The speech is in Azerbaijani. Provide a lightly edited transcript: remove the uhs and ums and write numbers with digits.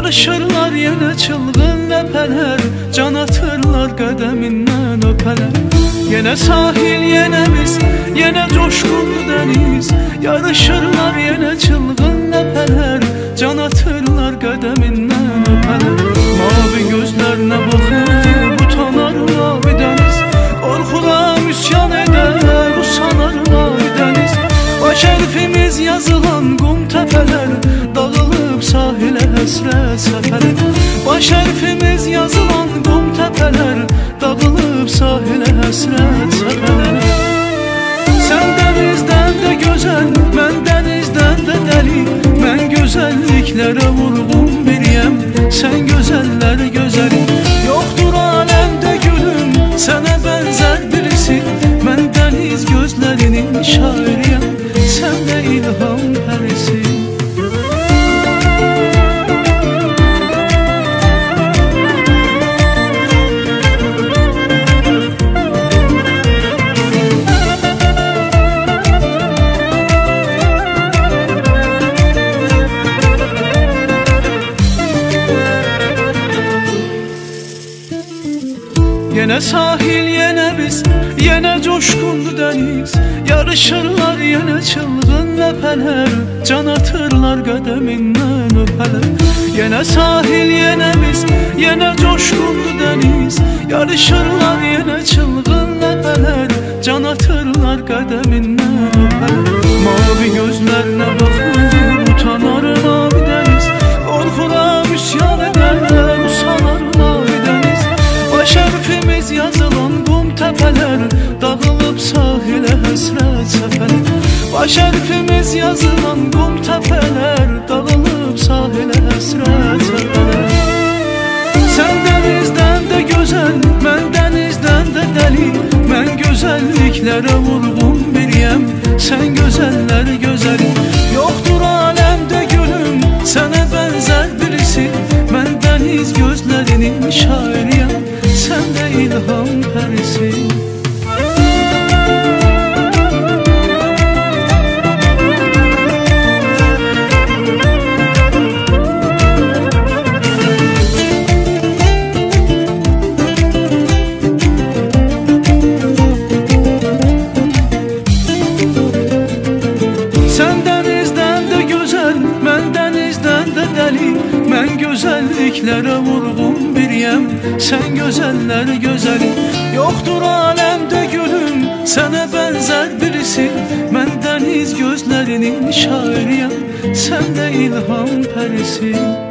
Yarışırlar yenə çılğın ləpələr, can atırlar qədəmindən öpələr. Yenə sahil, yenə biz, yenə coşqunlu dəniz. Yarışırlar yenə çılğın ləpələr, can atırlar qədəmindən öpələr. Mavi gözlərinə baxıb utanar mavi dəniz, qorxudan üsyan edər, usanar mavi dəniz. Baş hərfimiz yazılan qum təpələr, dağılıb sahilə həsrət səfələr. Baş hərfimiz yazılan qum təpələr, dağılıb sahilə həsrət səfələr. Sən dənizdən də gözəl, mən dənizdən də dəli. Mən gözəlliklərə vurğun biriyəm, sən gözəllər gözəli. Yoxdur aləmdə gülüm, sənə bənzər birisi. Mən dəniz gözlərinin şairiyəm, sən də ilham pərisi. Yenə sahil, yenə biz, yenə coşqunlu dəniz. Yarışırlar yenə çılğın ləpələr, can atırlar qədəmindən öpələr. Yenə sahil, yenə biz, yenə coşqunlu dəniz. Yarışırlar yenə çılğın ləpələr, can atırlar qədəmindən öpələr. Mavi gözlərinə baxır utanar mavi dəniz, qorxuram üsyan edər, usanar mavi dəniz. Baş hərfimiz yazılan qum təpələr, dağılıb sahilə həsrət səfələr. Baş hərfimiz yazılan qum təpələr, dağılıb sahilə həsrət səfələr. Sən dənizdən də gözəl, mən dənizdən də dəli. Mən gözəlliklərə vurğun biriyəm, sən gözəllər gözəli. Yoxdur aləmdə gülüm, sənə bənzər birisi. Mən dəniz gözlərinin şairiyəm, sən də ilham pərisi. Sən dənizdən də gözəl, mən dənizdən də dəli. Mən gözəlliklərə vurğun biriyəm, sən gözəllər gözəli. Yoxdur aləmdə gülüm, sənə bənzər birisi. Mən dəniz gözlərinin şairiyəm, sən də ilham pərisi.